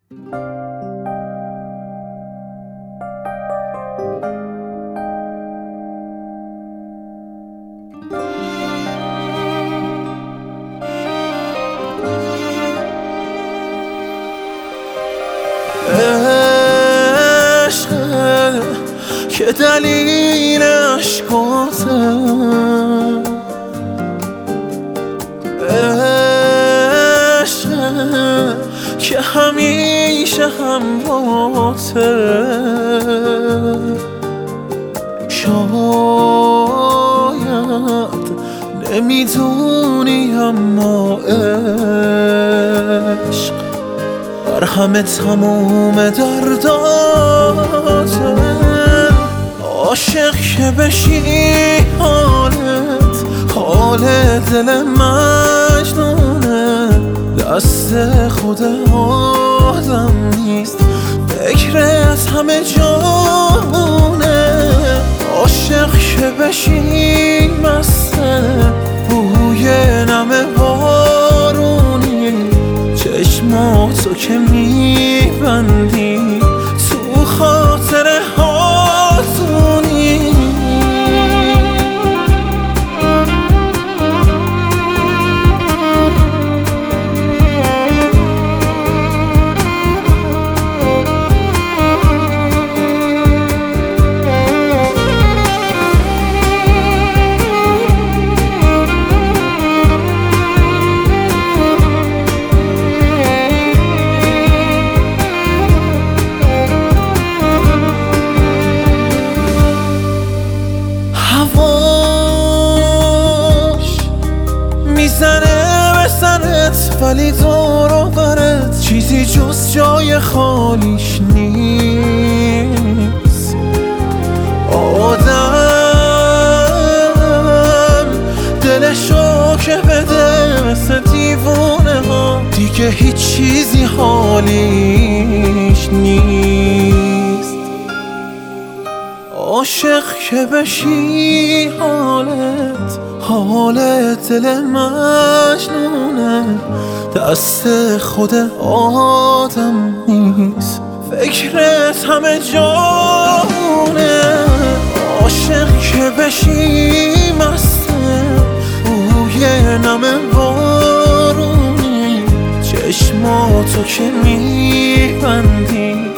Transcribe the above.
عشقه که دلیل عشقاته، عشقه که همیشه همراهته. شاید نمیدونی اما عشق بر همه تموم درداته. عاشق که بشی حال دل مجنونه، دست خود آدم نیست، فکرت همه جامونه. عاشق که بشی مسته بوی نم بارونی، چشماتو که میبندی تو خاطر هاتونی. هواش میزنه به سرت ولی دور و برت چیزی جز جای خالیش نیست. آدم دلشو که بده مثل دیوونه ها، دیگه هیچ چیزی حالیش نیست. عاشق که بشی حالت دل مجنونه، دست خود آدم نیست، فکرت همه جامونه. عاشق که بشی مسته بوی نم بارونی، چشماتو که میبندی